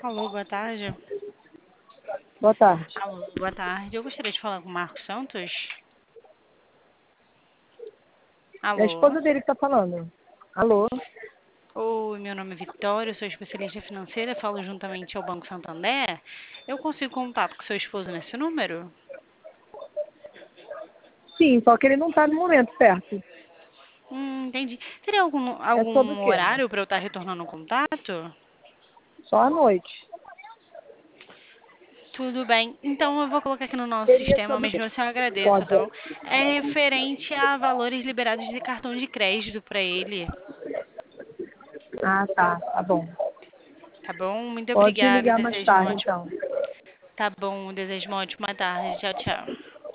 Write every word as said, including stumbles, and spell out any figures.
Alô, boa tarde. Boa tarde. Alô, boa tarde. Eu gostaria de falar com o Marcos Santos. É a Alô. esposa dele que tá falando. Alô? Oi, meu nome é Vitória, eu sou especialista financeira, falo juntamente ao Banco Santander. Eu consigo contato com seu esposo nesse número? Sim, só que ele não tá no momento certo. Hum, entendi. Teria algum, É sobre o algum quê? horário para eu estar retornando o contato? Só à noite. Tudo bem. Então eu vou colocar aqui no nosso Seria sistema, sobre o mesmo quê? assim eu agradeço, Pode. tá bom? É referente a valores liberados de cartão de crédito para ele. Ah, tá. Tá bom. Tá bom? Muito Pode obrigada. ligar mais Desejo uma tarde, ótima. então. Tá bom, desejo uma ótima tarde. Tchau, tchau.